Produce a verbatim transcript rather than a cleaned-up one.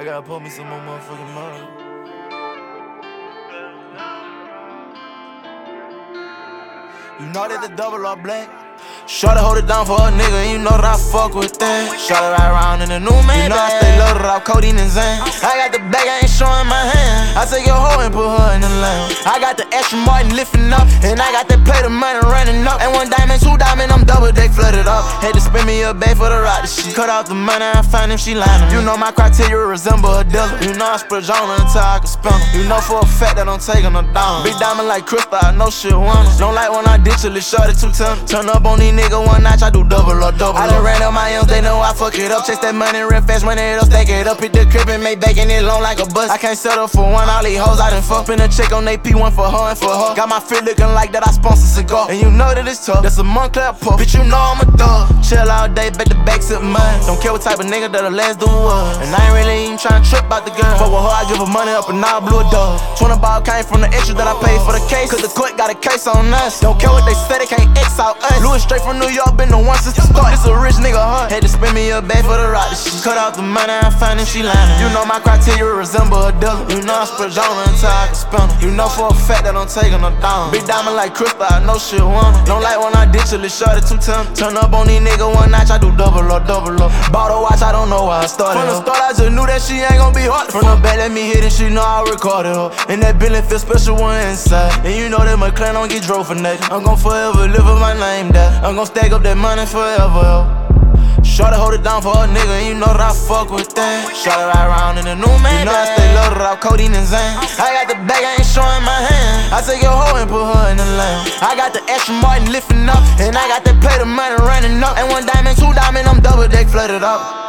I gotta pull me some more motherfucking money. You know that the double or black. Shorty hold it down for a nigga, and you know that I fuck with that. Shorty ride around in the new man. You know I stay loaded off codeine and Zan. I got the bag, I ain't showing my hand. I take your hoe and put her in the lane. I got the extra Martin lifting up, and I got that plate of money running up. And one diamond, two diamond, I'm double deck flooded up. Had to spend me a bag for the ride the shit. Cut out the money, I find if she lying. You know my criteria resemble a dealer. You know I spread on until I can spend them. You know for a fact that I'm taking her down. Big diamond like crystal, I know shit want her. Don't like when I ditch her, shorty too tender. Turn up on these niggas one notch, I do double or double. I done ran up my M's, they know I fuck it up. Chase that money real fast, run it up, stack it up. Hit the crib and make bacon it long like a bus. I can't settle for one, all these hoes I done fuck. Spin a check on A P, one for her and for her. Got my fit looking like that I sponsor cigar. And you know that it's tough, that's a Montclair puff. Bitch, you know I'm a thug. Chill all day, bet the back to mine. Don't care what type of nigga that'll last do what. And I ain't really even tryna trip about the girl. Fuck with her, I give her money up and now I blew a dub. twenty ball came from the extra that I paid for the case. Cause the court got a case on us. Don't care what they say, they can't X out us. Louis straight from New York, been the one since the start. This a rich nigga heart. Had to spend me a bag for the ride. She cut out the money, I find if she lying. You know my criteria resemble a dealer. You know I spread on until I can spend her. You know for a fact that I'm taking her down. Big diamond like crystal, I know shit want her. Don't like when I ditch her, shorty too tender. Turn up on these niggas one notch, I do double or double up. Bought a watch, I don't know why I started. From the start, I just knew that she ain't gon' be hard. From the back, let me hit it, she know I recorded her. And that Bentley feel special one inside. And you know that McLaren don't get drove for nothing. I'm gon' forever live with my name there. I'm gon' stack up that money forever, yo. Shorty hold it down for a nigga, and you know that I fuck with that. Shorty ride around in the new man. You know I stay loaded off codeine and Zan. I got the bag, I ain't showing my hand. I take your hoe and put her in the lane. I got the extra Martin lifting up, and I got that plate of money running up. And one diamond, two diamond, I'm double deck flooded up.